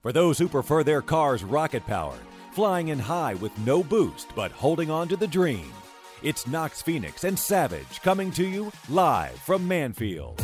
For those who prefer their cars rocket-powered, flying in high with no boost but holding on to the dream. It's Knox Phoenix and Savage coming to you live from Manfield.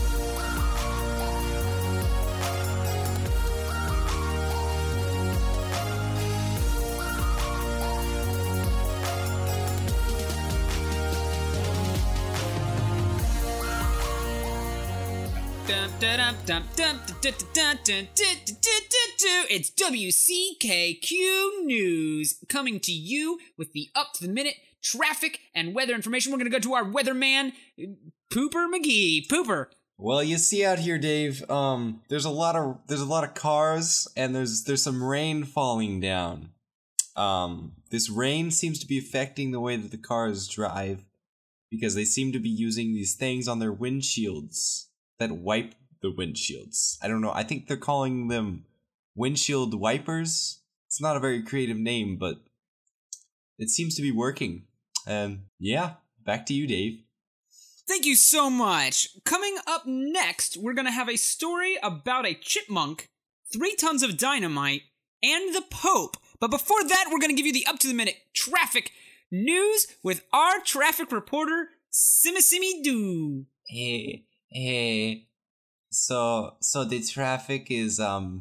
It's WCKQ News coming to you with the up-to-the-minute traffic and weather information. We're going to go to our weatherman, Pooper McGee. Pooper. Well, you see out here, Dave, there's a lot of cars and there's some rain falling down. This rain seems to be affecting the way that the cars drive because they seem to be using these things on their windshields that wipe the windshields. I don't know. I think they're calling them windshield wipers. It's not a very creative name, but it seems to be working. And yeah, back to you, Dave. Thank you so much. Coming up next, we're going to have a story about a chipmunk, 3 tons of dynamite, and the Pope. But before that, we're going to give you the up-to-the-minute traffic news with our traffic reporter, Simi Doo. Hey. So the traffic is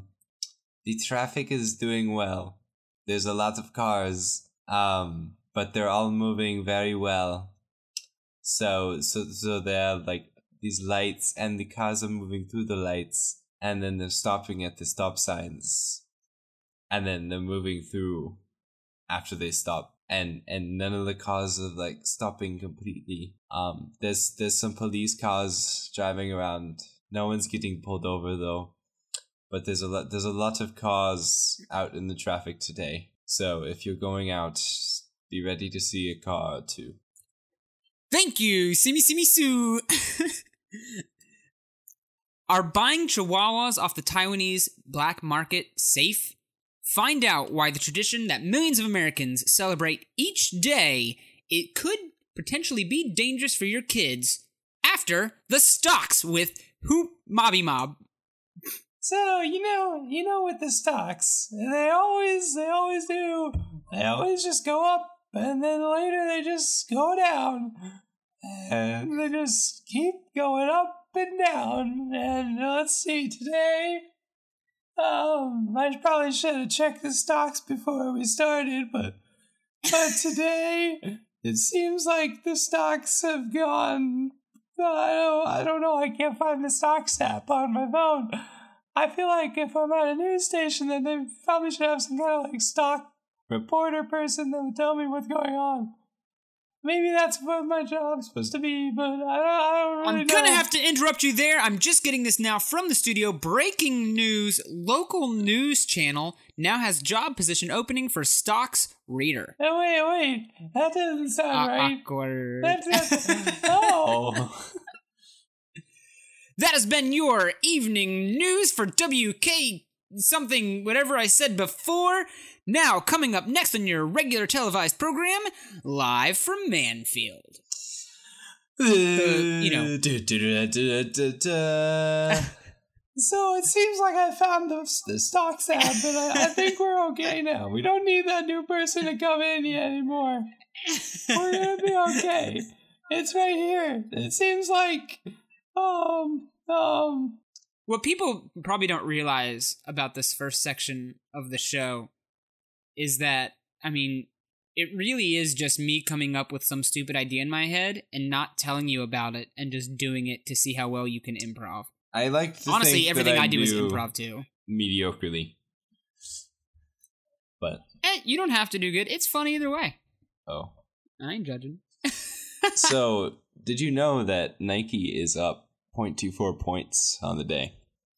doing well. There's a lot of cars, but they're all moving very well. So they're like these lights, and the cars are moving through the lights, and then they're stopping at the stop signs, and then they're moving through after they stop. And none of the cars are like stopping completely. There's some police cars driving around. No one's getting pulled over though. But there's a lot of cars out in the traffic today. So if you're going out, be ready to see a car or two. Thank you, Simi Sue. Are buying chihuahuas off the Taiwanese black market safe? Find out why the tradition that millions of Americans celebrate each day, it could potentially be dangerous for your kids after the stocks with Hoop Mobby Mob. So, you know with the stocks, they always do. They always just go up, and then later they just go down. And they just keep going up and down. And let's see, today, I probably should have checked the stocks before we started, but today, it seems like the stocks have gone, I don't know, I can't find the stocks app on my phone. I feel like if I'm at a news station, then they probably should have some kind of like stock reporter person that would tell me what's going on. Maybe that's what my job's supposed to be, but I don't really know. I'm gonna have to interrupt you there. I'm just getting this now from the studio. Breaking news. Local news channel now has job position opening for stocks reader. Oh, wait. That doesn't sound right. Awkward. Oh. That has been your evening news for WK something, whatever I said before. Now, coming up next on your regular televised program, live from Manfield. So it seems like I found the stocks app, and I think we're okay now. We don't need that new person to come in yet anymore. We're gonna be okay. It's right here. It seems like, What people probably don't realize about this first section of the show is that, I mean, it really is just me coming up with some stupid idea in my head and not telling you about it and just doing it to see how well you can improv. I like to Honestly, think everything that I do is improv too. Mediocrely. But You don't have to do good. It's fun either way. oh. I ain't judging. So, did you know that Nike is up 0.24 points on the day?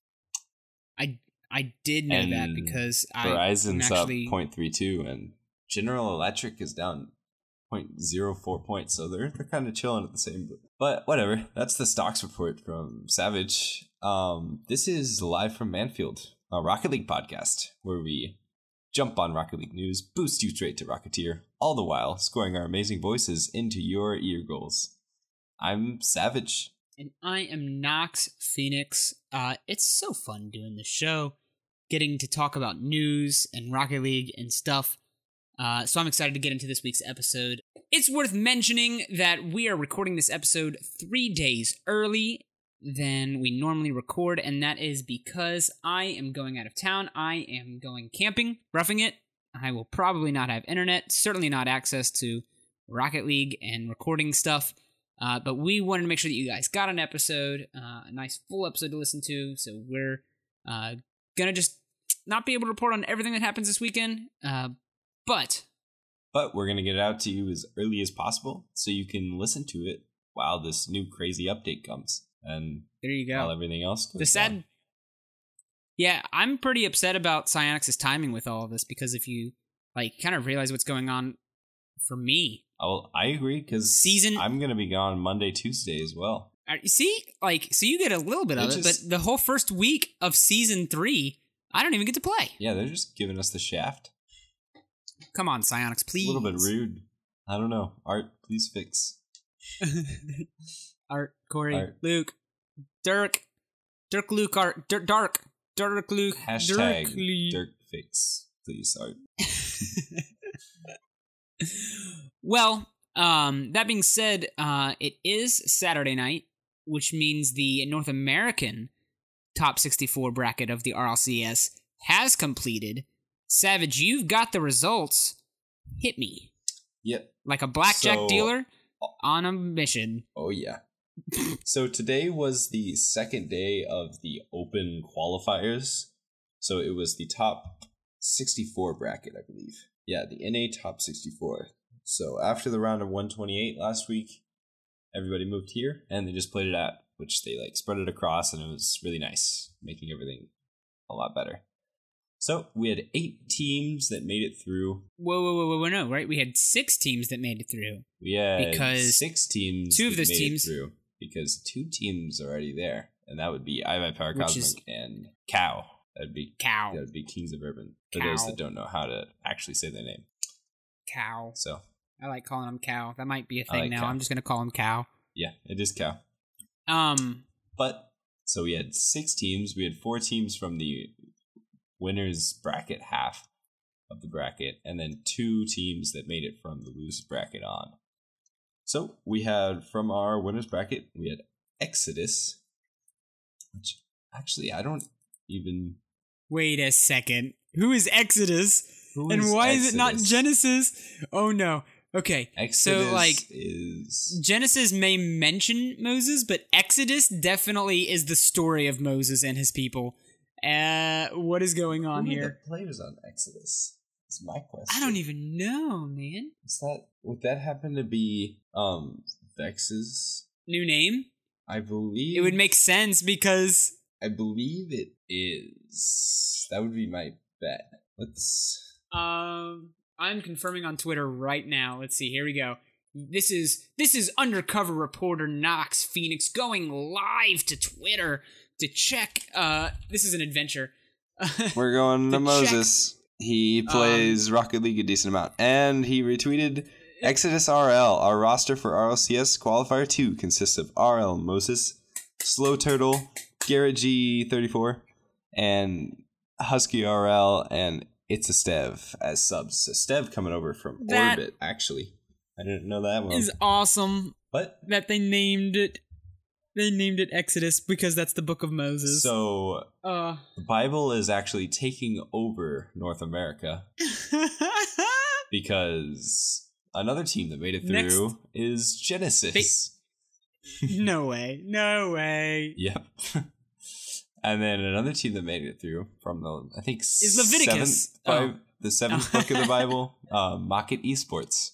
I did know that because Verizon's I'm actually... up 0.32 and General Electric is down 0.04 points, so they're kind of chilling at the same. But whatever, that's the stocks report from Savage. This is live from Manfield, a Rocket League podcast where we jump on Rocket League news, boost you straight to Rocketeer, all the while scoring our amazing voices into your ear goals. I'm Savage. And I am Knox Phoenix. It's so fun doing the show. getting to talk about news and Rocket League and stuff. So I'm excited to get into this week's episode. It's worth mentioning that we are recording this episode 3 days early than we normally record, and that is because I am going out of town. I am going camping, roughing it. I will probably not have internet, certainly not access to Rocket League and recording stuff, but we wanted to make sure that you guys got an episode, a nice full episode to listen to, so we're gonna just not be able to report on everything that happens this weekend, but we're going to get it out to you as early as possible so you can listen to it while this new crazy update comes. And there you go. While everything else goes the sad down. Yeah, I'm pretty upset about Psyonix's timing with all of this, because if you kind of realize what's going on for me. Oh, I agree, because I'm going to be gone Monday, Tuesday as well. See? So you get a little bit of it, but the whole first week of Season 3, I don't even get to play. Yeah, they're just giving us the shaft. Come on, Psyonix, please. A little bit rude. I don't know. Art, please fix. Art, Corey, Luke, Dirk, Luke, Art, Dark, Luke, Hashtag Dirk fix, please, Art. Well, that being said, it is Saturday night, which means the North American top 64 bracket of the RLCS has completed. Savage, you've got the results. Hit me. Yep. Like a blackjack dealer on a mission. Oh, yeah. So today was the second day of the open qualifiers. So it was the top 64 bracket, I believe. Yeah, the NA top 64. So after the round of 128 last week, everybody moved here and they just played it out, which they spread it across, and it was really nice, making everything a lot better. So we had 8 teams that made it through. Whoa, no, right? We had 6 teams that made it through. We had 6 teams. 2 of those teams through, because 2 teams are already there, and that would be iPower Cosmic and Cow. That'd be Cow. That would be Kings of Urban. For those that don't know how to actually say their name. Cow. So I like calling him Cow. That might be a thing now. Cow. I'm just gonna call him Cow. Yeah, it is Cow. But so we had 6 teams. We had 4 teams from the winners bracket half of the bracket, and then 2 teams that made it from the losers bracket on. So we had, from our winners bracket, we had Exodus, which actually I don't even... Wait a second. Who is Exodus? And why is it not Genesis? Oh no. Okay. Exodus is... Genesis may mention Moses, but Exodus definitely is the story of Moses and his people. What is going on here? Who are the players on Exodus? Is my question. I don't even know, man. Would that happen to be Vex's new name? I believe it would make sense because I believe it is. That would be my bet. I'm confirming on Twitter right now. Let's see. Here we go. This is undercover reporter Knox Phoenix going live to Twitter to check. This is an adventure. We're going to Moses. He plays Rocket League a decent amount, and he retweeted Exodus RL. Our roster for RLCS Qualifier 2 consists of RL Moses, Slow Turtle, Garrett G34, and Husky RL, and It's a Stev as subs. So Stev coming over from Orbit, actually. I didn't know that one. Is awesome. What? That they named it. They named it Exodus because that's the book of Moses. So, the Bible is actually taking over North America because another team that made it through is Genesis. No way. No way. Yep. And then another team that made it through from the, I think, is Leviticus. The 7th book of the Bible, Mocket Esports.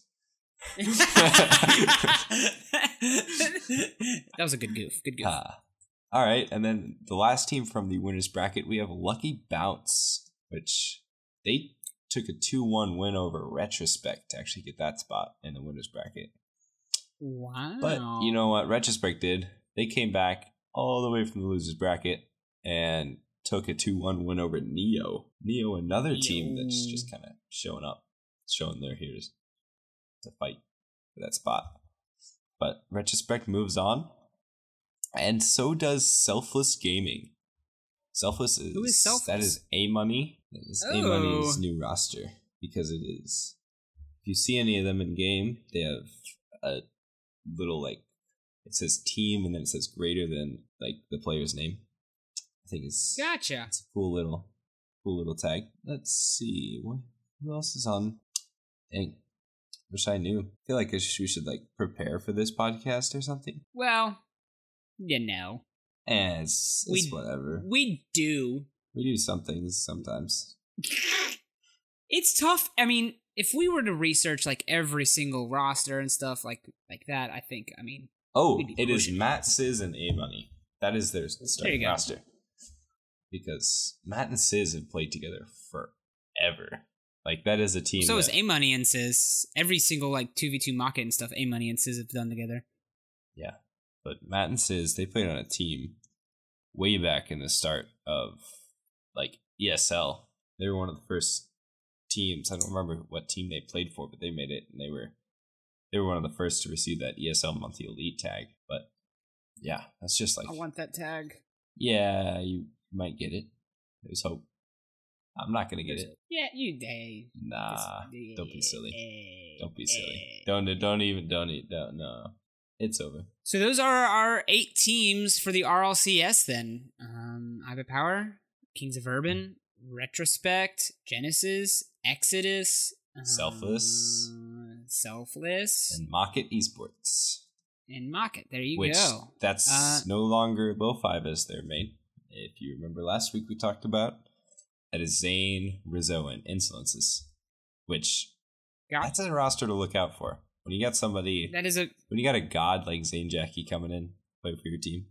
That was a good goof. Good goof. All right, and then the last team from the winners bracket, we have Lucky Bounce, which they took a 2-1 win over Retrospect to actually get that spot in the winners bracket. Wow. But you know what Retrospect did? They came back all the way from the losers bracket and took a 2-1 win over Neo. Neo, another team that's just kind of showing up, showing their heroes to fight for that spot. But Retrospect moves on, and so does Selfless Gaming. Selfless is, Who is Selfless? That is A-Money. That is A-Money's new roster, because it is. If you see any of them in game, they have a little, like, it says team and then it says greater than, like, the player's name. I think it's Gotcha. It's a cool little tag. Let's see who else is on. Dang, wish I knew. I feel like we should like prepare for this podcast or something. Well, you know, it's whatever. We do some things sometimes. It's tough. I mean, if we were to research like every single roster and stuff like that, I think. I mean, it is Matt, Sizz, and A-Money. That is their starting roster. Because Matt and Sizz have played together forever. Like, that is a team. So is A-Money and Sizz. Every single, like, 2v2 Mocket and stuff, A-Money and Sizz have done together. Yeah. But Matt and Sizz, they played on a team way back in the start of, like, ESL. They were one of the first teams. I don't remember what team they played for, but they made it. And they were one of the first to receive that ESL Monthly Elite tag. But, yeah, that's just like... I want that tag. Yeah, you might get it. There's hope. I'm not gonna get it. Yeah, you day. Nah, don't be silly. Don't be silly. Don't. No, it's over. So those are our 8 teams for the RLCS. Then, Iva Power, Kings of Urban, Retrospect, Genesis, Exodus, Selfless, and Mocket Esports. And Mocket. There you Which, go. That's no longer Lo5 as their main. If you remember last week, we talked about that is Zane, Rizzo, and Insolences, which that's a roster to look out for. When you got somebody, when you got a god like Zane Jackie coming in, play for your team.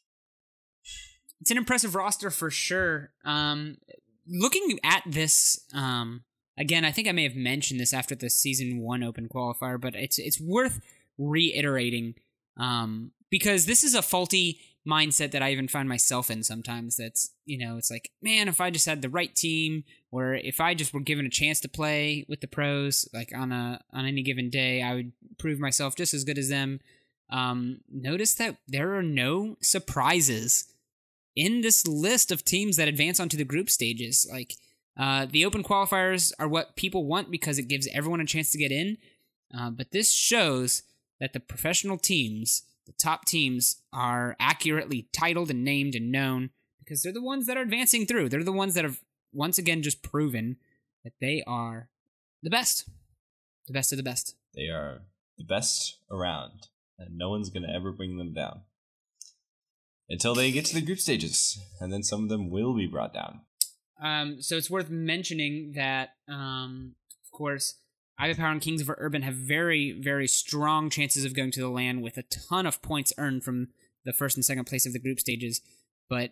It's an impressive roster for sure. Looking at this, again, I think I may have mentioned this after the Season 1 Open Qualifier, but it's worth reiterating because this is a faulty mindset that I even find myself in sometimes. That's, it's like, man, if I just had the right team, or if I just were given a chance to play with the pros, like on any given day, I would prove myself just as good as them. Notice that there are no surprises in this list of teams that advance onto the group stages. Like, the open qualifiers are what people want because it gives everyone a chance to get in. But this shows that the professional teams, the top teams, are accurately titled and named and known because they're the ones that are advancing through. They're the ones that have, once again, just proven that they are the best. The best of the best. They are the best around, and no one's going to ever bring them down. Until they get to the group stages, and then some of them will be brought down. So it's worth mentioning that, of course, Iva Power and Kings of Urban have very, very strong chances of going to the LAN with a ton of points earned from the first and second place of the group stages. But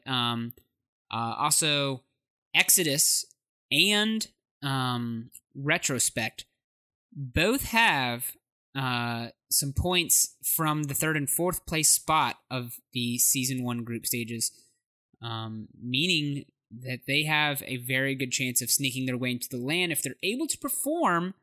also Exodus and Retrospect both have some points from the third and fourth place spot of the Season 1 group stages, meaning that they have a very good chance of sneaking their way into the LAN if they're able to perform,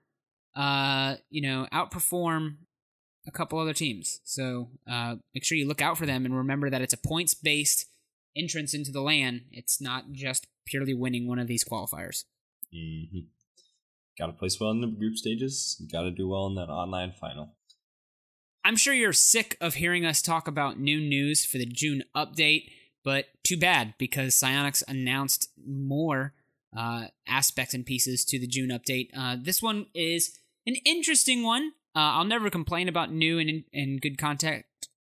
outperform a couple other teams. So make sure you look out for them and remember that it's a points-based entrance into the LAN. It's not just purely winning one of these qualifiers. Mm-hmm. Got to place well in the group stages. Got to do well in that online final. I'm sure you're sick of hearing us talk about new news for the June update, but too bad, because Psyonix announced more aspects and pieces to the June update. This one is an interesting one. I'll never complain about new and good content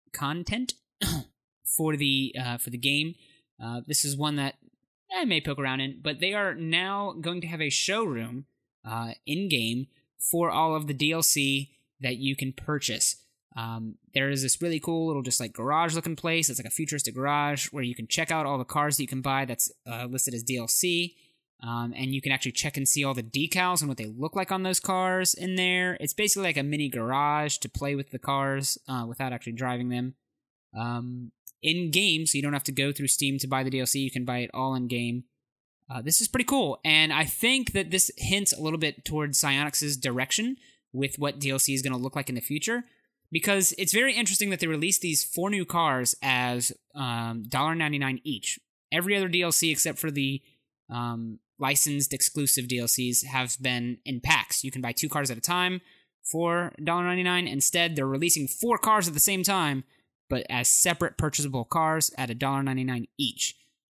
for the game. This is one that I may poke around in, but they are now going to have a showroom in game for all of the DLC that you can purchase. There is this really cool little just like garage looking place. It's like a futuristic garage where you can check out all the cars that you can buy that's listed as DLC. And you can actually check and see all the decals and what they look like on those cars in there. It's basically like a mini garage to play with the cars without actually driving them. In game, so you don't have to go through Steam to buy the DLC. You can buy it all in game. This is pretty cool, and I think that this hints a little bit towards Psyonix's direction with what DLC is going to look like in the future, because it's very interesting that they released these 4 new cars as $1.99 each, Every other DLC except for the licensed exclusive DLCs have been in packs. You can buy 2 cars at a time for $1.99. Instead, they're releasing 4 cars at the same time, but as separate purchasable cars at $1.99 each.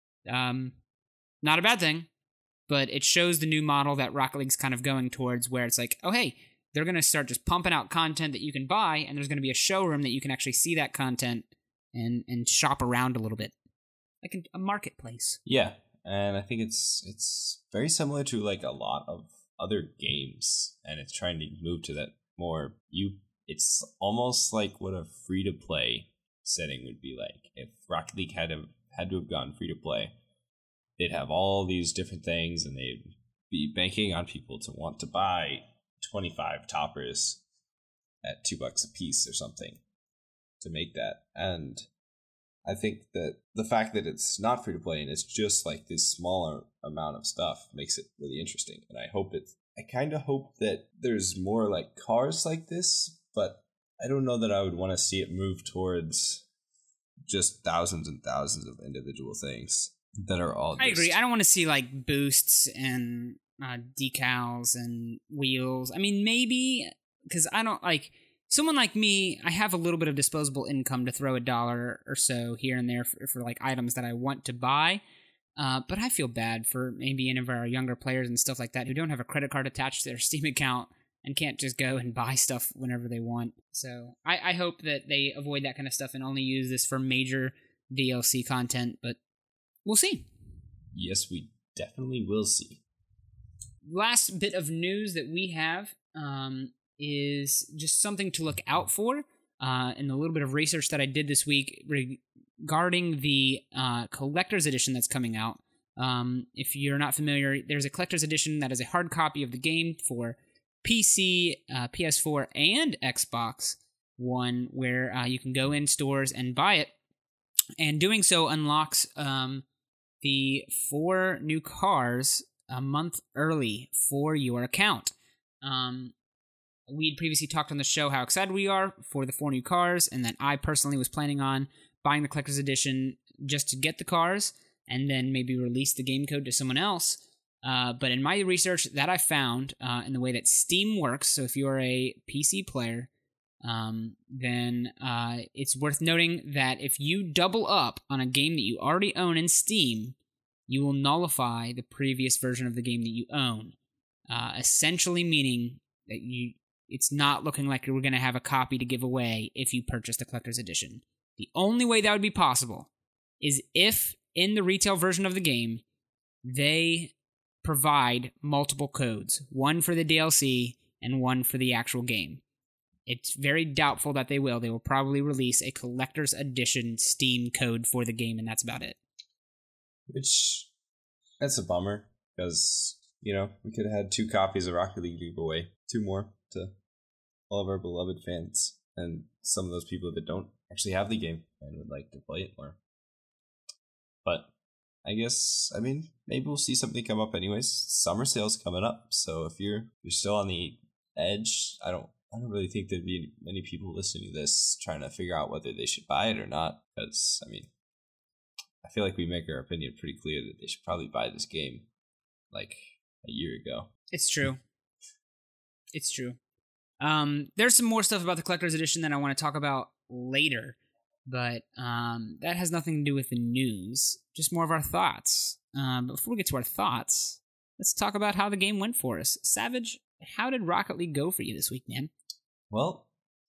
Not a bad thing, but it shows the new model that Rocket League's kind of going towards, where it's like, oh hey, they're going to start just pumping out content that you can buy, and there's going to be a showroom that you can actually see that content and shop around a little bit. Like a marketplace. Yeah, and I think it's very similar to like a lot of other games, and it's trying to move to that more. It's almost like what a free-to-play setting would be like. If Rocket League had to have gone free-to-play, they'd have all these different things, and they'd be banking on people to want to buy 25 toppers at $2 a piece or something to make that. And I think that the fact that it's not free to play and it's just like this smaller amount of stuff makes it really interesting. And I kind of hope that there's more like cars like this, but I don't know that I would want to see it move towards just thousands and thousands of individual things that are all I agree. I don't want to see like boosts and decals and wheels. I mean, maybe because I don't like someone like me. I have a little bit of disposable income to throw $1 or so here and there for like items that I want to buy. But I feel bad for maybe any of our younger players and stuff like that who don't have a credit card attached to their Steam account and can't just go and buy stuff whenever they want. So I hope that they avoid that kind of stuff and only use this for major DLC content. But we'll see. Yes, we definitely will see. Last bit of news that we have is just something to look out for in a little bit of research that I did this week regarding the collector's edition that's coming out. If you're not familiar, there's a collector's edition that is a hard copy of the game for PC, PS4, and Xbox One, where you can go in stores and buy it. And doing so unlocks the 4 new cars a month early for your account. We'd previously talked on the show how excited we are for the 4 new cars, and that I personally was planning on buying the collector's edition just to get the cars, and then maybe release the game code to someone else. But in my research that I found, in the way that Steam works, so if you're a PC player, then it's worth noting that if you double up on a game that you already own in Steam, you will nullify the previous version of the game that you own, essentially meaning that it's not looking like you're going to have a copy to give away if you purchase the collector's edition. The only way that would be possible is if, in the retail version of the game, they provide multiple codes, one for the DLC and one for the actual game. It's very doubtful that they will. They will probably release a collector's edition Steam code for the game, and that's about it. Which, that's a bummer, because, we could have had 2 copies of Rocket League to give away. 2 more to all of our beloved fans, and some of those people that don't actually have the game and would like to play it more. But I guess, maybe we'll see something come up anyways. Summer sale's coming up, so if you're still on the edge, I don't really think there'd be many people listening to this trying to figure out whether they should buy it or not, because, I feel like we make our opinion pretty clear that they should probably buy this game like a year ago. It's true. It's true. There's some more stuff about the collector's edition that I want to talk about later, but that has nothing to do with the news, just more of our thoughts. But before we get to our thoughts, let's talk about how the game went for us. Savage, how did Rocket League go for you this week, man? Well,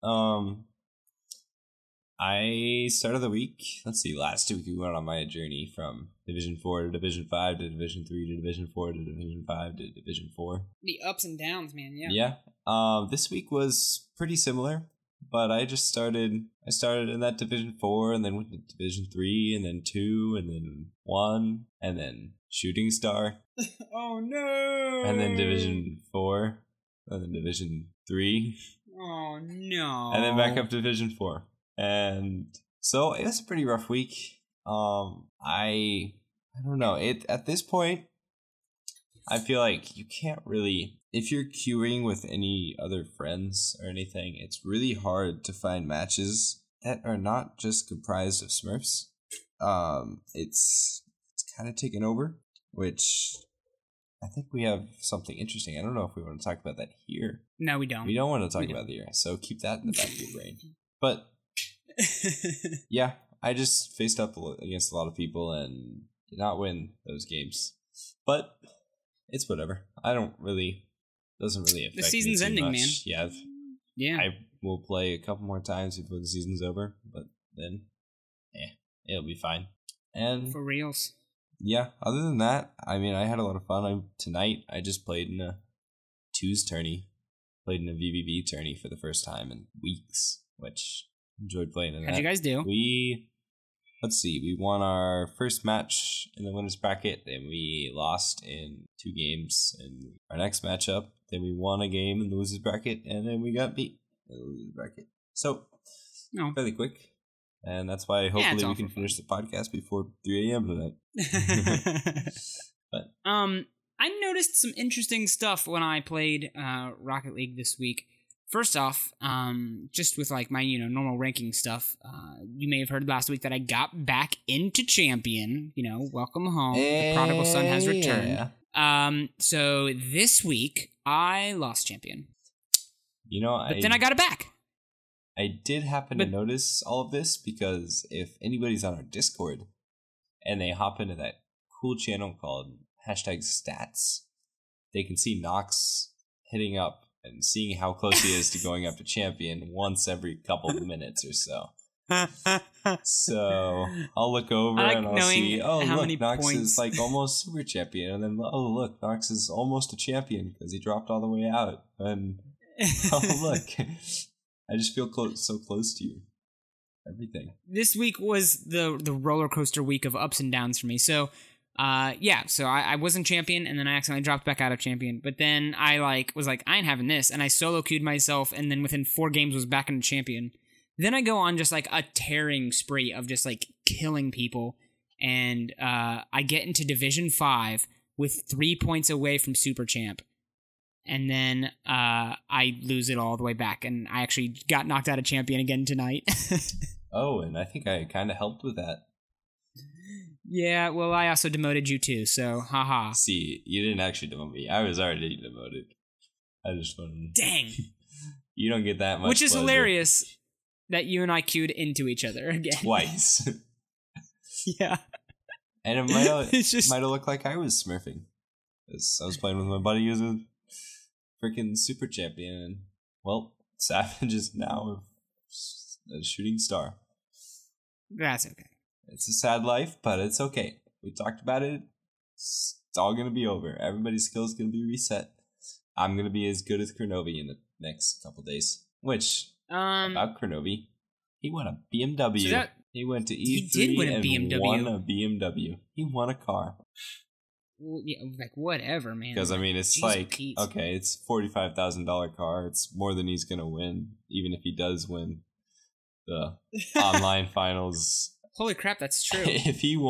I started the week, last week we went on my journey from Division 4 to Division 5 to Division 3 to Division 4 to Division 5 to Division 4. The ups and downs, man, yeah. Yeah. This week was pretty similar, but I started in that Division 4 and then went to Division 3 and then 2 and then 1 and then Shooting Star. Oh no! And then Division 4 and then Division 3. Oh no! And then back up to Division 4. And so it was a pretty rough week. I don't know. At this point, I feel like you can't really, if you're queuing with any other friends or anything, it's really hard to find matches that are not just comprised of Smurfs. It's kind of taken over, which I think we have something interesting. I don't know if we want to talk about that here. No, we don't. We don't want to talk about it here, so keep that in the back of your brain. But yeah, I just faced up against a lot of people and did not win those games. But it's whatever. Doesn't really affect the season's me too ending, much. man. Yeah. Yeah. I will play a couple more times before the season's over, but then, it'll be fine. And For reals. yeah, other than that, I mean, I had a lot of fun. Tonight, I just played in a twos tourney. Played in a VVV tourney for the first time in weeks, which enjoyed playing in that. How'd you guys do? Let's see, we won our first match in the winners bracket, then we lost in 2 games in our next matchup, then we won a game in the losers bracket, and then we got beat in the losers bracket. So, fairly quick. And that's why hopefully we can finish the podcast before 3 a.m. tonight. But I noticed some interesting stuff when I played Rocket League this week. First off, just with like my normal ranking stuff, you may have heard last week that I got back into Champion. Welcome home. The prodigal son has returned. Yeah. So this week I lost Champion. But then I got it back. I did happen to notice all of this because if anybody's on our Discord and they hop into that cool channel called #stats, they can see Nox hitting up and seeing how close he is to going up to champion once every couple of minutes or so. So I'll look over and I'll see, look, Nox is like almost super champion. And then, look, Nox is almost a champion because he dropped all the way out. And, look, I just feel so close to you. Everything. This week was the roller coaster week of ups and downs for me. So, so I wasn't champion, and then I accidentally dropped back out of champion. But then I was like, I ain't having this, and I solo queued myself, and then within 4 games was back into champion. Then I go on just like a tearing spree of just like killing people, and I get into Division 5 with 3 points away from Super Champ. And then I lose it all the way back, and I actually got knocked out of champion again tonight. And I think I kind of helped with that. Yeah, well, I also demoted you too, so haha. See, you didn't actually demote me. I was already demoted. I just wanted to... Dang. You don't get that much Which is pleasure. Hilarious that you and I queued into each other again. Twice. Yeah. And it might have looked like I was smurfing. Because I was playing with my buddy who was a freaking super champion. And, well, Savage is now a shooting star. That's okay. It's a sad life, but it's okay. We talked about it. It's all going to be over. Everybody's skills going to be reset. I'm going to be as good as Kronovi in the next couple days. Which, about Kronovi, he won a BMW. So he went to E3 he did win a BMW. Won a BMW. He won a car. Well, yeah, like, whatever, man. Because, I mean, it's Jeez like, Pete. okay, it's $45,000 car. It's more than he's going to win, even if he does win the online finals. Holy crap, that's true. If he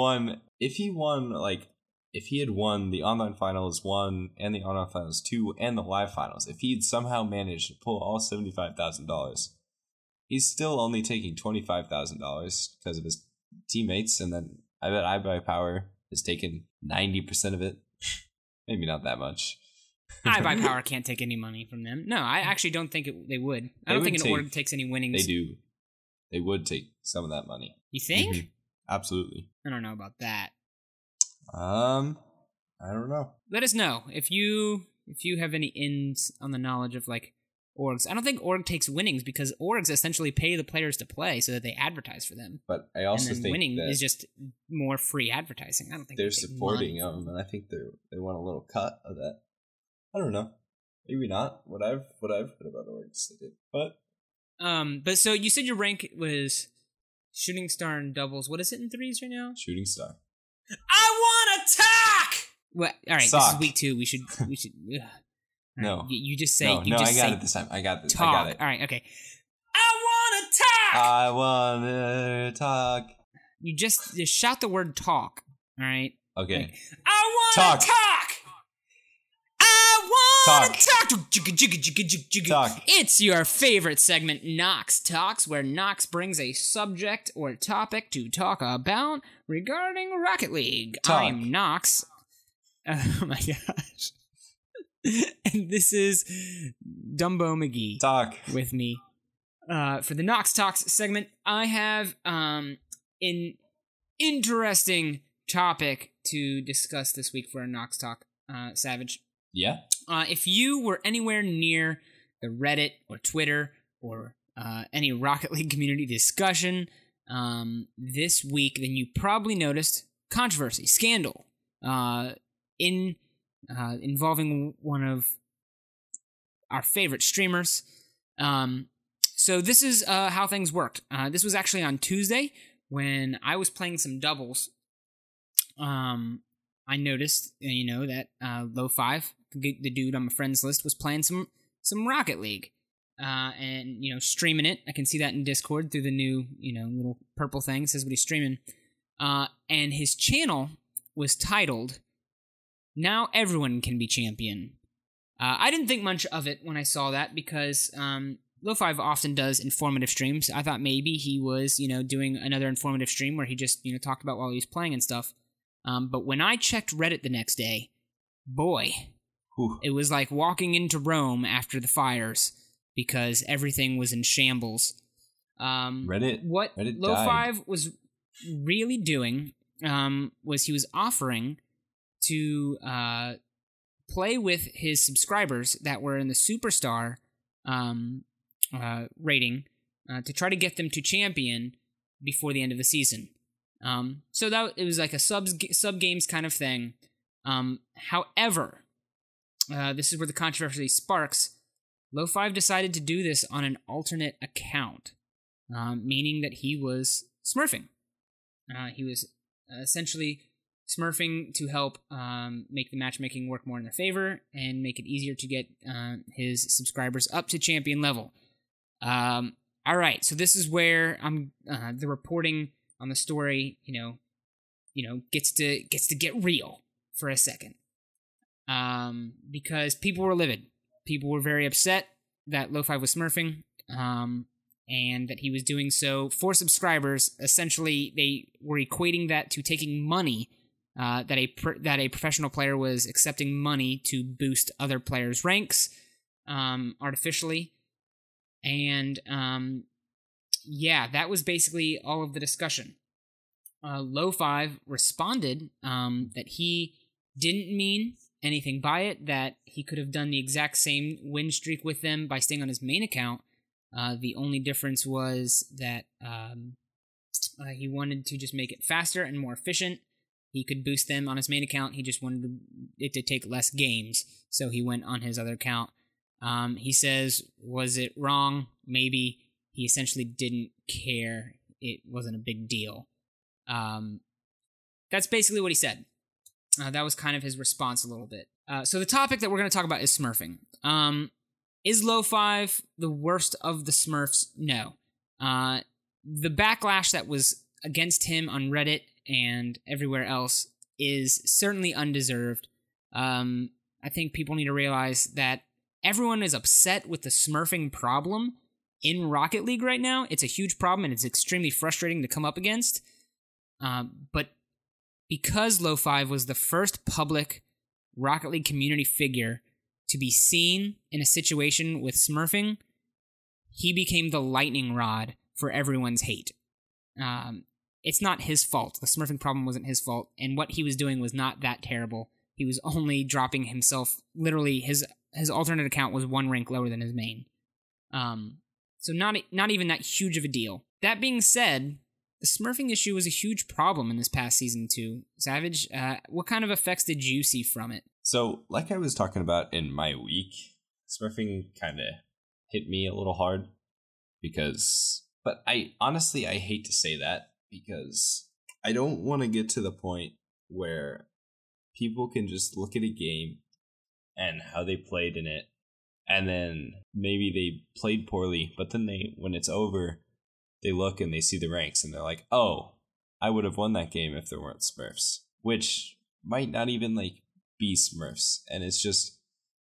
had won the online finals 1 and the online finals 2 and the live finals, if he'd somehow managed to pull all $75,000, he's still only taking $25,000 because of his teammates, and then I bet iBuyPower has taken 90% of it. Maybe not that much. iBuyPower can't take any money from them. No, I actually don't think they would. I don't think an org takes any winnings. They do. They would take some of that money. You think? Mm-hmm. Absolutely. I don't know about that. I don't know. Let us know if you have any ins on the knowledge of like orgs. I don't think org takes winnings because orgs essentially pay the players to play so that they advertise for them. But I also think winning that is just more free advertising. I don't think they're supporting them, and I think they want a little cut of that. I don't know. Maybe not. What I've heard about orgs, they did. But so you said your rank was shooting star and doubles. What is it in threes right now? Shooting star. I want to talk. Well, all right. Sock. This is week 2. We should. No. Right, you just say. No, I got it this time. I got this. Talk. I got it. All right. Okay. I want to talk. You just shout the word talk. All right. Okay. I want to talk. I want Talk. Talk. It's your favorite segment, Knox Talks, where Knox brings a subject or topic to talk about regarding Rocket League. Talk. I'm Knox. Oh my gosh. And this is Dumbo McGee. Talk. With me. For the Knox Talks segment, I have an interesting topic to discuss this week for a Knox Talk, Savage. Yeah? If you were anywhere near the Reddit or Twitter or any Rocket League community discussion this week, then you probably noticed controversy, scandal, involving one of our favorite streamers. So this is how things worked. This was actually on Tuesday when I was playing some doubles. I noticed, that Low5, the dude on my friends list, was playing some Rocket League, and streaming it. I can see that in Discord through the new little purple thing. It says what he's streaming, and his channel was titled "Now Everyone Can Be Champion." I didn't think much of it when I saw that because Low5 often does informative streams. I thought maybe he was doing another informative stream where he just talked about while he was playing and stuff. But when I checked Reddit the next day, boy, it was like walking into Rome after the fires because everything was in shambles. What Low5 was really doing was he was offering to play with his subscribers that were in the Superstar rating to try to get them to champion before the end of the season. So that it was like a sub games kind of thing. However, this is where the controversy sparks. Low5 decided to do this on an alternate account, meaning that he was smurfing. He was essentially smurfing to help make the matchmaking work more in their favor and make it easier to get his subscribers up to champion level. All right, so this is where I'm the reporting on the story, gets to get real for a second, because people were livid. People were very upset that Low5 was smurfing, and that he was doing so for subscribers. Essentially, they were equating that to taking money, that a professional player was accepting money to boost other players' ranks, artificially, and that was basically all of the discussion. Low5 responded that he didn't mean anything by it, that he could have done the exact same win streak with them by staying on his main account. The only difference was that he wanted to just make it faster and more efficient. He could boost them on his main account. He just wanted it to take less games, so he went on his other account. He says, was it wrong? Maybe. He essentially didn't care. It wasn't a big deal. That's basically what he said. That was kind of his response a little bit. So the topic that we're going to talk about is smurfing. Is Low5 the worst of the smurfs? No. The backlash that was against him on Reddit and everywhere else is certainly undeserved. I think people need to realize that everyone is upset with the smurfing problem in Rocket League right now. It's a huge problem, and it's extremely frustrating to come up against. But because Low5 was the first public Rocket League community figure to be seen in a situation with smurfing, he became the lightning rod for everyone's hate. It's not his fault. The smurfing problem wasn't his fault, and what he was doing was not that terrible. He was only dropping himself, literally, his alternate account was one rank lower than his main. So not even that huge of a deal. That being said, the smurfing issue was a huge problem in this past season too. Savage, what kind of effects did you see from it? So, like I was talking about in my week, smurfing kind of hit me a little hard but I honestly hate to say that because I don't want to get to the point where people can just look at a game and how they played in it, and then maybe they played poorly, but then when it's over, they look and they see the ranks and they're like, oh, I would have won that game if there weren't smurfs, which might not even be smurfs. And it's just,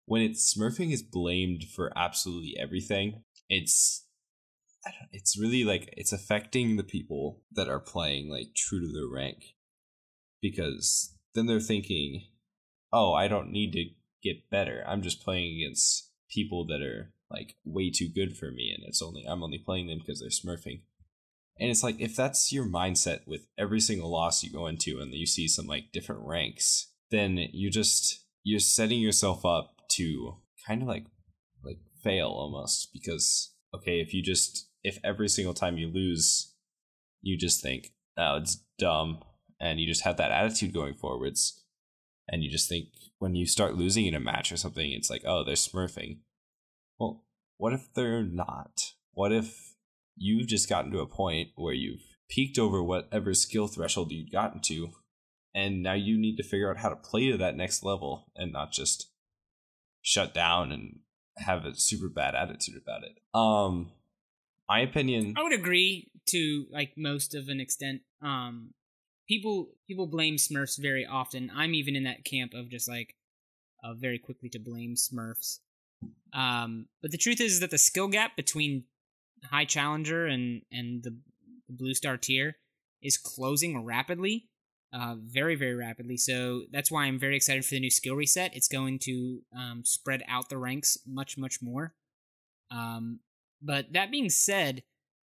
when smurfing is blamed for absolutely everything, it's really like it's affecting the people that are playing like true to their rank, because then they're thinking, oh, I don't need to get better. I'm just playing against people that are like way too good for me, and I'm only playing them because they're smurfing. And it's like, if that's your mindset with every single loss you go into and you see some like different ranks, then you're setting yourself up to kind of like fail almost, because okay, if every single time you lose you just think, oh, it's dumb, and you just have that attitude going forwards, and you just think when you start losing in a match or something, it's like, oh, they're smurfing. Well, what if they're not? What if you've just gotten to a point where you've peaked over whatever skill threshold you've gotten to, and now you need to figure out how to play to that next level and not just shut down and have a super bad attitude about it. My opinion, I would agree to like most of an extent. People blame Smurfs very often. I'm even in that camp of just like very quickly to blame Smurfs. But the truth is that the skill gap between High Challenger and the Blue Star tier is closing rapidly, very, very rapidly. So that's why I'm very excited for the new skill reset. It's going to spread out the ranks much, much more. But that being said,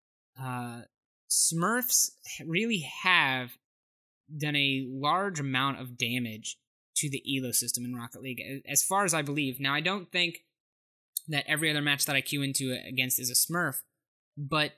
Smurfs really have done a large amount of damage to the ELO system in Rocket League, as far as I believe. Now, I don't think that every other match that I queue into against is a Smurf, but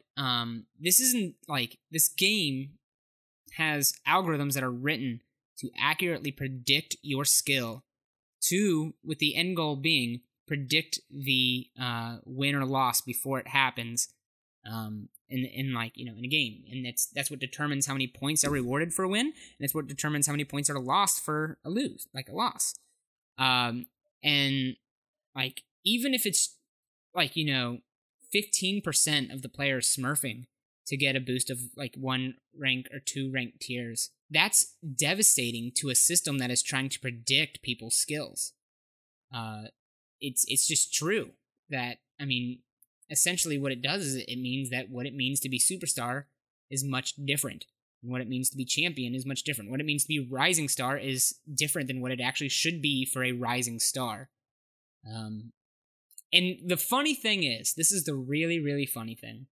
this game has algorithms that are written to accurately predict your skill, with the end goal being predict the win or loss before it happens, in a game, and that's what determines how many points are rewarded for a win, and that's what determines how many points are lost for a loss. And like, even if it's 15% of the players smurfing to get a boost of like 1 rank or 2 rank tiers, that's devastating to a system that is trying to predict people's skills. It's just true that, I mean, essentially what it does is it means that what it means to be superstar is much different. And what it means to be champion is much different. What it means to be rising star is different than what it actually should be for a rising star. And the funny thing is, this is the really, really funny thing,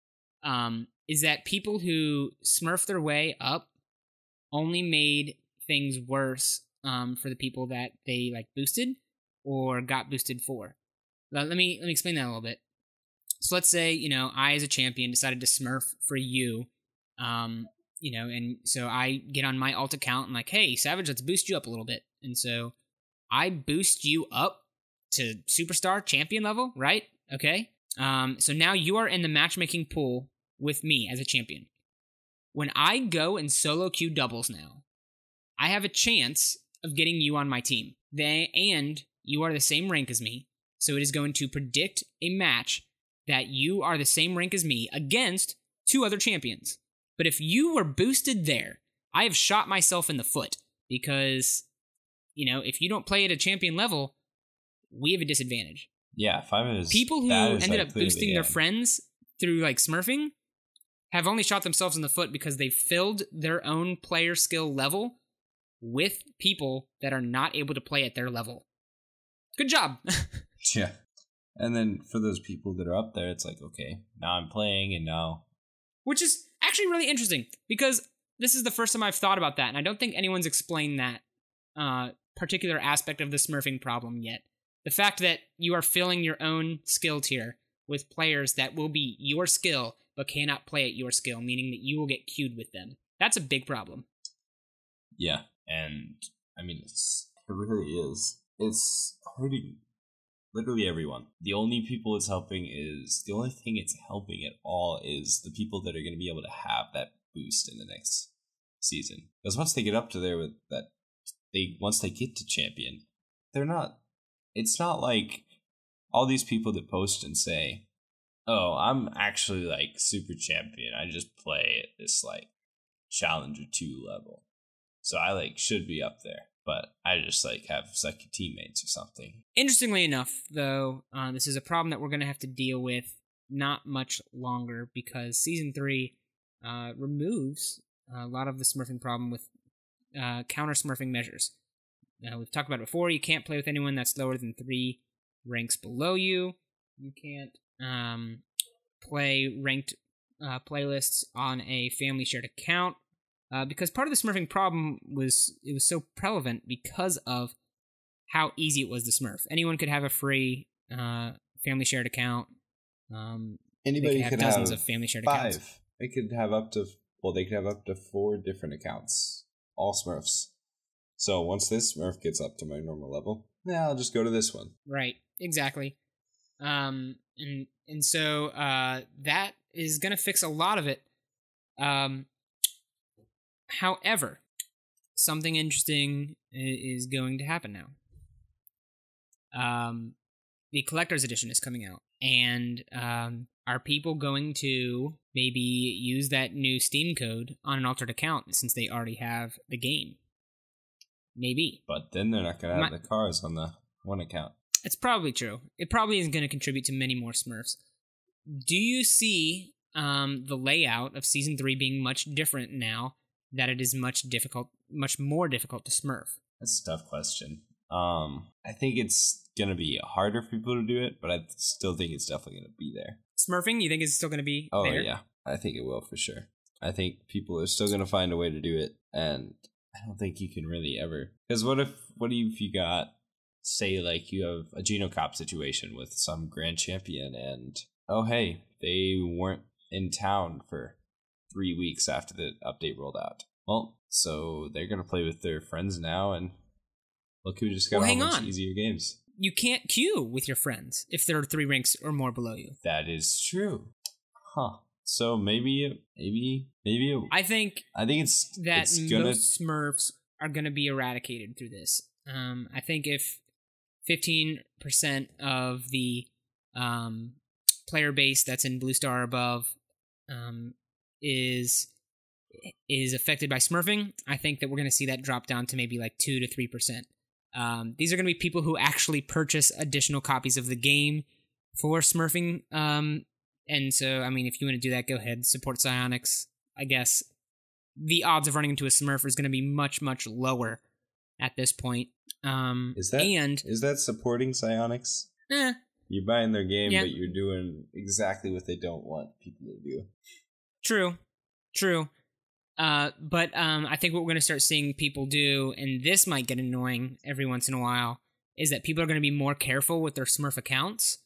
is that people who smurf their way up only made things worse for the people that they like boosted or got boosted for. Let me explain that a little bit. So let's say, I as a champion decided to smurf for you, and so I get on my alt account and like, hey, Savage, let's boost you up a little bit. And so I boost you up to superstar champion level, right? Okay. So now you are in the matchmaking pool with me as a champion. When I go and solo queue doubles now, I have a chance of getting you on my team. And you are the same rank as me, so it is going to predict a match that you are the same rank as me against 2 other champions. But if you were boosted there, I have shot myself in the foot, because, if you don't play at a champion level, we have a disadvantage. Yeah, people who ended up boosting their friends through like smurfing have only shot themselves in the foot because they filled their own player skill level with people that are not able to play at their level. Good job. Yeah. And then for those people that are up there, it's like, okay, now I'm playing, and now... Which is actually really interesting, because this is the first time I've thought about that, and I don't think anyone's explained that particular aspect of the smurfing problem yet. The fact that you are filling your own skill tier with players that will be your skill, but cannot play at your skill, meaning that you will get queued with them. That's a big problem. Yeah, and I mean, it really is. It's hurting literally everyone. The only thing it's helping at all is the people that are going to be able to have that boost in the next season. Because once they get up to there with that, once they get to champion, it's not like all these people that post and say, oh, I'm actually like super champion, I just play at this like Challenger 2 level, so I like should be up there. but I just like have sucky teammates or something. Interestingly enough, though, this is a problem that we're going to have to deal with not much longer because Season 3 removes a lot of the smurfing problem with counter-smurfing measures. Now, we've talked about it before. You can't play with anyone that's lower than 3 ranks below you. You can't play ranked playlists on a family-shared account because part of the smurfing problem was it was so prevalent because of how easy it was to smurf. Anyone could have a free family-shared account. Anybody could have dozens of family-shared accounts. They could have up to 4 different accounts, all Smurfs. So once this Smurf gets up to my normal level, I'll just go to this one. Right, exactly. And so that is going to fix a lot of it. However, something interesting is going to happen now. The collector's edition is coming out, and are people going to maybe use that new Steam code on an altered account since they already have the game? Maybe. But then they're not going to have the cars on the one account. It's probably true. It probably isn't going to contribute to many more Smurfs. Do you see the layout of Season 3 being much different now that it is much more difficult to Smurf? That's a tough question. I think it's going to be harder for people to do it, but I still think it's definitely going to be there. Smurfing, you think it's still going to be there? Oh, yeah. I think it will for sure. I think people are still going to find a way to do it, and I don't think you can really ever. Because what if you got, say, like you have a Genocop situation with some grand champion, and oh hey, they weren't in town for 3 weeks after the update rolled out. Well, so they're going to play with their friends now, and look who just got a whole bunch of easier games. You can't queue with your friends if they're 3 ranks or more below you. That is true. Huh. So maybe I think it's most Smurfs are gonna be eradicated through this. I think if 15% of the player base that's in Blue Star or above is affected by Smurfing, I think that we're gonna see that drop down to maybe like 2 to 3%. These are gonna be people who actually purchase additional copies of the game for Smurfing. And so, I mean, if you want to do that, go ahead. Support Psyonix. I guess the odds of running into a Smurf is going to be much, much lower at this point. Is that supporting Psyonix? You're buying their game, but you're doing exactly what they don't want people to do. True. But I think what we're going to start seeing people do, and this might get annoying every once in a while, is that people are going to be more careful with their Smurf accounts.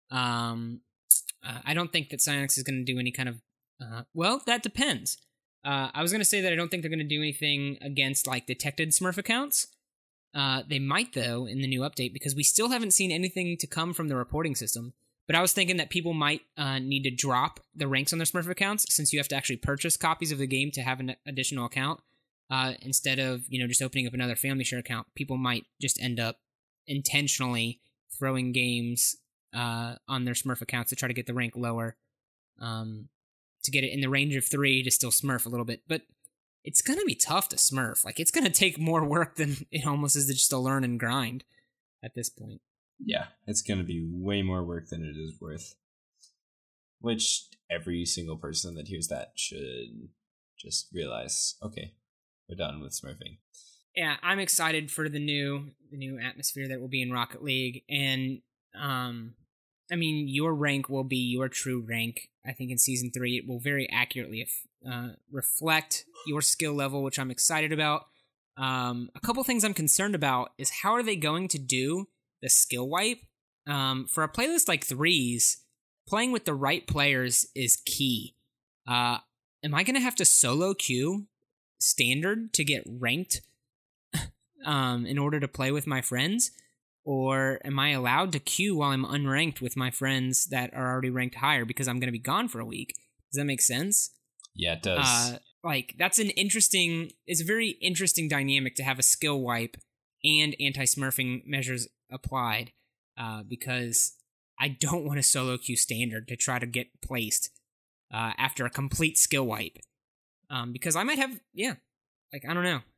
I don't think that Psyonix is going to do any kind of... well, that depends. I was going to say that I don't think they're going to do anything against, like, detected Smurf accounts. They might, though, in the new update, because we still haven't seen anything to come from the reporting system. But I was thinking that people might need to drop the ranks on their Smurf accounts, since you have to actually purchase copies of the game to have an additional account. Instead of, just opening up another family share account, people might just end up intentionally throwing games on their Smurf accounts to try to get the rank lower, to get it in the range of 3 to still Smurf a little bit. But it's going to be tough to Smurf. Like, it's going to take more work than it almost is to just learn and grind at this point. Yeah, it's going to be way more work than it is worth. Which every single person that hears that should just realize, okay, we're done with Smurfing. Yeah, I'm excited for the new atmosphere that will be in Rocket League, and I mean, your rank will be your true rank. I think in Season 3, it will very accurately reflect your skill level, which I'm excited about. A couple things I'm concerned about is how are they going to do the skill wipe? For a playlist like Threes, playing with the right players is key. Am I going to have to solo queue standard to get ranked in order to play with my friends? Or am I allowed to queue while I'm unranked with my friends that are already ranked higher because I'm going to be gone for a week? Does that make sense? Yeah, it does. That's it's a very interesting dynamic to have a skill wipe and anti-smurfing measures applied, because I don't want to solo queue standard to try to get placed after a complete skill wipe. Because I might have, I don't know.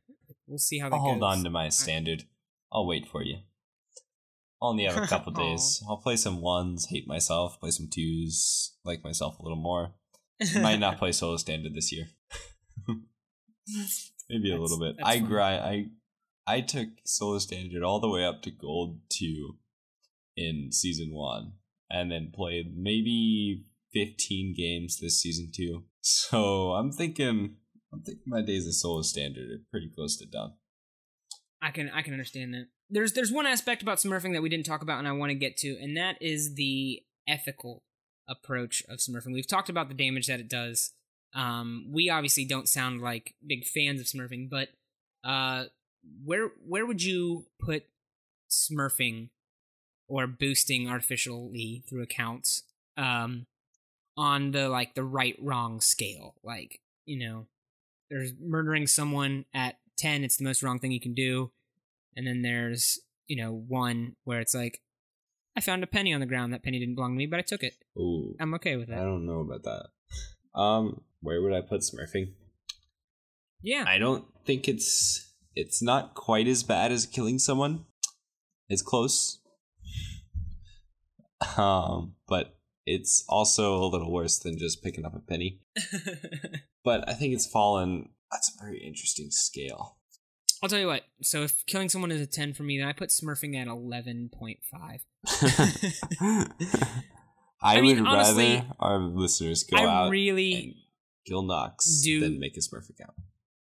We'll see how that I'll goes. hold on to my standard. I'll wait for you. Only have a couple days. I'll play some 1s, hate myself, play some 2s, like myself a little more. Might not play solo standard this year. Maybe a little bit. I took solo standard all the way up to gold 2 in season 1, and then played maybe 15 games this season 2. So I'm thinking my days of solo standard are pretty close to done. I can understand that. There's one aspect about smurfing that we didn't talk about and I want to get to, and that is the ethical approach of smurfing. We've talked about the damage that it does. We obviously don't sound like big fans of smurfing, but where would you put smurfing or boosting artificially through accounts on the the right wrong scale? Like, there's murdering someone at 10, it's the most wrong thing you can do. And then there's, 1 where it's like, I found a penny on the ground. That penny didn't belong to me, but I took it. Ooh. I'm okay with that. I don't know about that. Where would I put smurfing? Yeah. I don't think it's not quite as bad as killing someone. It's close. But it's also a little worse than just picking up a penny. But I think it's fallen. That's a very interesting scale. I'll tell you what. So if killing someone is a 10 for me, then I put smurfing at 11.5. I mean, would honestly, rather our listeners go out really and kill Nox than make a Smurf account.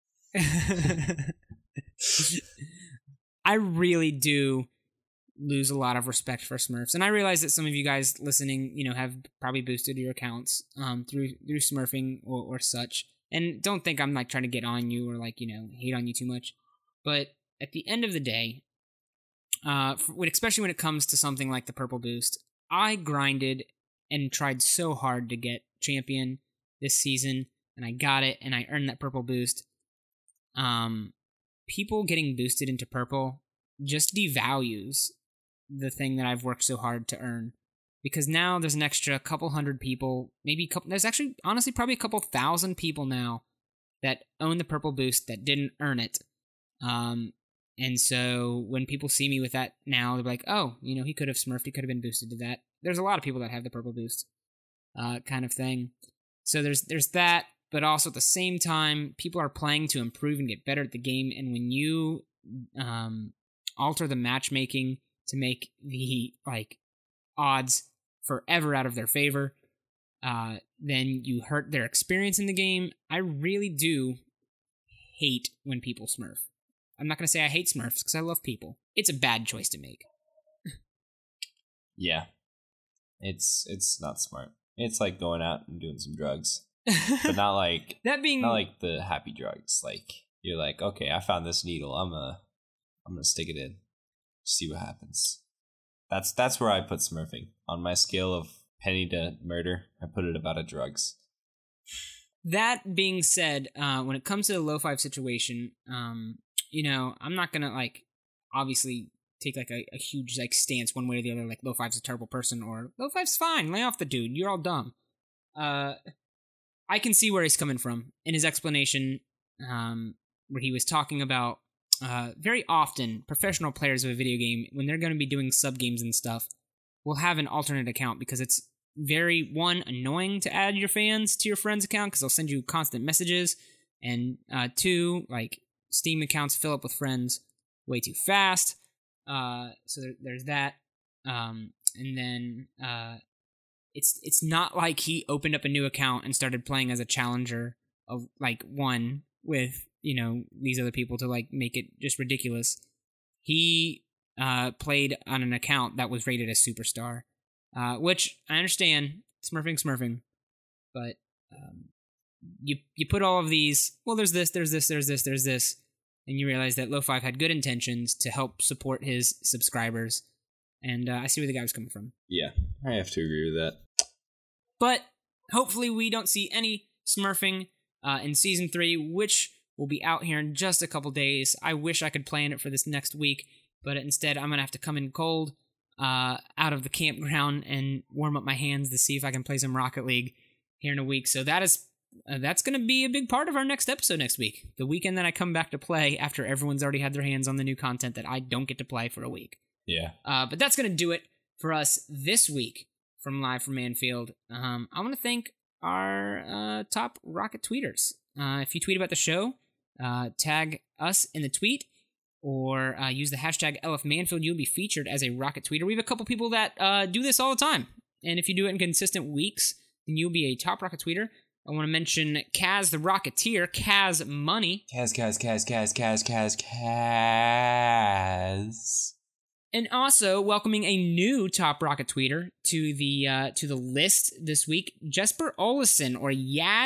I really do lose a lot of respect for Smurfs, and I realize that some of you guys listening, have probably boosted your accounts through Smurfing or such. And don't think I'm trying to get on you or hate on you too much. But at the end of the day, especially when it comes to something like the purple boost, I grinded and tried so hard to get champion this season, and I got it, and I earned that purple boost. People getting boosted into purple just devalues the thing that I've worked so hard to earn. Because now there's an extra couple hundred people, there's actually, honestly, probably a couple thousand people now that own the purple boost that didn't earn it. And so when people see me with that now, they're like, oh, he could have smurfed, he could have been boosted to that. There's a lot of people that have the purple boost, kind of thing. So there's that, but also at the same time, people are playing to improve and get better at the game. And when you, alter the matchmaking to make the, odds forever out of their favor, then you hurt their experience in the game. I really do hate when people smurf. I'm not going to say I hate smurfs because I love people. It's a bad choice to make. Yeah. It's not smart. It's like going out and doing some drugs. But not like not like the happy drugs. Like you're like, okay, I found this needle. I'm gonna stick it in. See what happens. That's where I put smurfing. On my scale of penny to murder, I put it about a drugs. That being said, when it comes to the low 5 situation, I'm not gonna obviously take a huge stance one way or the other, low 5's a terrible person or low 5's fine, lay off the dude, you're all dumb. I can see where he's coming from in his explanation, where he was talking about very often professional players of a video game, when they're going to be doing sub games and stuff, will have an alternate account because it's very, one, annoying to add your fans to your friend's account because they'll send you constant messages, and 2, Steam accounts fill up with friends way too fast. So there's that. And then it's not like he opened up a new account and started playing as a challenger of one with these other people to make it just ridiculous. He played on an account that was rated as superstar, which I understand, smurfing, but you put all of these, well, there's this, and you realize that Lo5 had good intentions to help support his subscribers, and I see where the guy was coming from. Yeah, I have to agree with that. But hopefully we don't see any smurfing in Season 3, which will be out here in just a couple days. I wish I could play in it for this next week, but instead I'm going to have to come in cold out of the campground and warm up my hands to see if I can play some Rocket League here in a week. So that is that's going to be a big part of our next episode next week. The weekend that I come back to play after everyone's already had their hands on the new content that I don't get to play for a week. Yeah. But that's going to do it for us this week from Live from Manfield. I want to thank our top Rocket tweeters. If you tweet about the show, tag us in the tweet, or use the hashtag LFManfield, you'll be featured as a Rocket tweeter. We have a couple people that do this all the time, and if you do it in consistent weeks, then you'll be a top Rocket tweeter. I want to mention Kaz the Rocketeer, Kaz Money. Kaz. And also welcoming a new top Rocket tweeter to the list this week, Jesper Olesen, or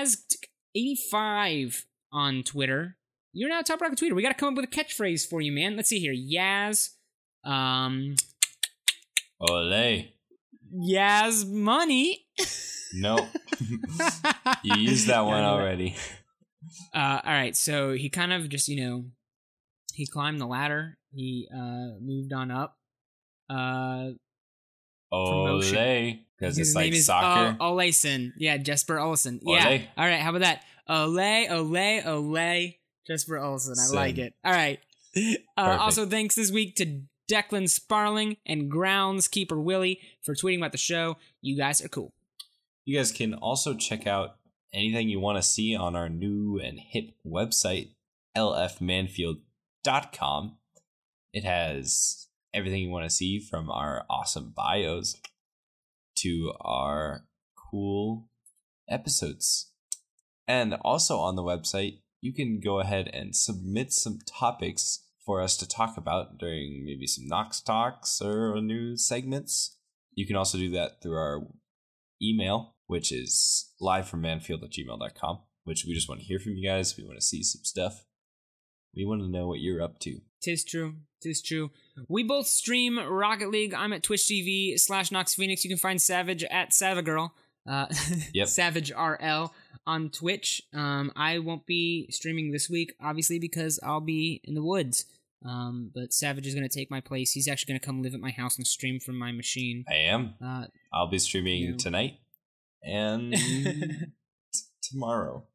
Yaz85 on Twitter. You're now a top Rocket tweeter. We got to come up with a catchphrase for you, man. Let's see here. Yaz, Ole. Yaz Money. Nope. You used that one already. All right, so he kind of just, he climbed the ladder. He moved on up. Ole. Because it's like name soccer. Olesen. Yeah, Jesper Olesen. Yeah. Ole. All right, how about that? Ole. Jesper Olsen. I like it. All right. Also, thanks this week to Declan Sparling and Groundskeeper Willie for tweeting about the show. You guys are cool. You guys can also check out anything you want to see on our new and hip website, lfmanfield.com. It has everything you want to see, from our awesome bios to our cool episodes. And also on the website, you can go ahead and submit some topics for us to talk about during maybe some Knox Talks or news segments. You can also do that through our email, which is livefrommanfield@gmail.com, which we just want to hear from you guys. We want to see some stuff. We want to know what you're up to. Tis true. We both stream Rocket League. I'm at Twitch TV/Knox Phoenix. You can find Savage at Savagirl. Yep. Savage RL on Twitch. I won't be streaming this week, obviously, because I'll be in the woods. But Savage is going to take my place. He's actually going to come live at my house and stream from my machine. I am. I'll be streaming tonight and tomorrow.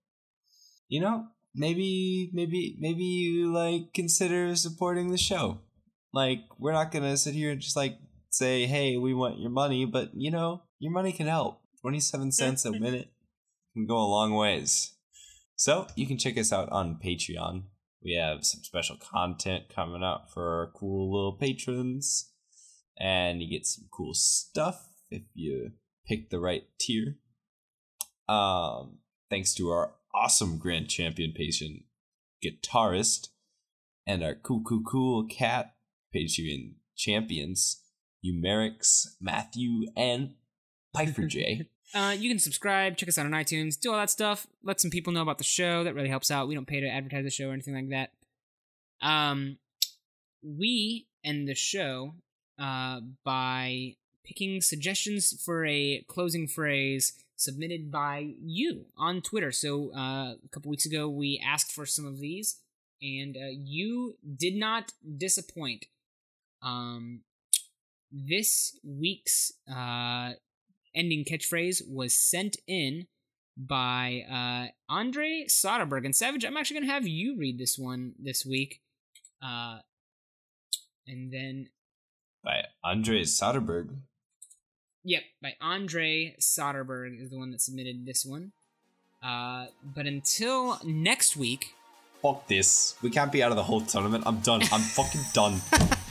Maybe you consider supporting the show. We're not gonna sit here and just say, hey, we want your money, but your money can help. 27 cents a minute can go a long ways. So you can check us out on Patreon. We have some special content coming out for our cool little patrons, and you get some cool stuff if you pick the right tier. Thanks to our awesome Grand Champion patient guitarist and our cool cat Patreon champions, Eumerix, Matthew, and Piper J. You can subscribe, check us out on iTunes, do all that stuff. Let some people know about the show. That really helps out. We don't pay to advertise the show or anything like that. We end the show by picking suggestions for a closing phrase submitted by you on Twitter. So a couple weeks ago, we asked for some of these, and you did not disappoint. This week's ending catchphrase was sent in by Andre Soderbergh. And Savage, I'm actually going to have you read this one this week. And then... By Andre Soderbergh? Yep, by Andre Soderbergh is the one that submitted this one. But until next week... Fuck this. We can't be out of the whole tournament. I'm done. I'm fucking done.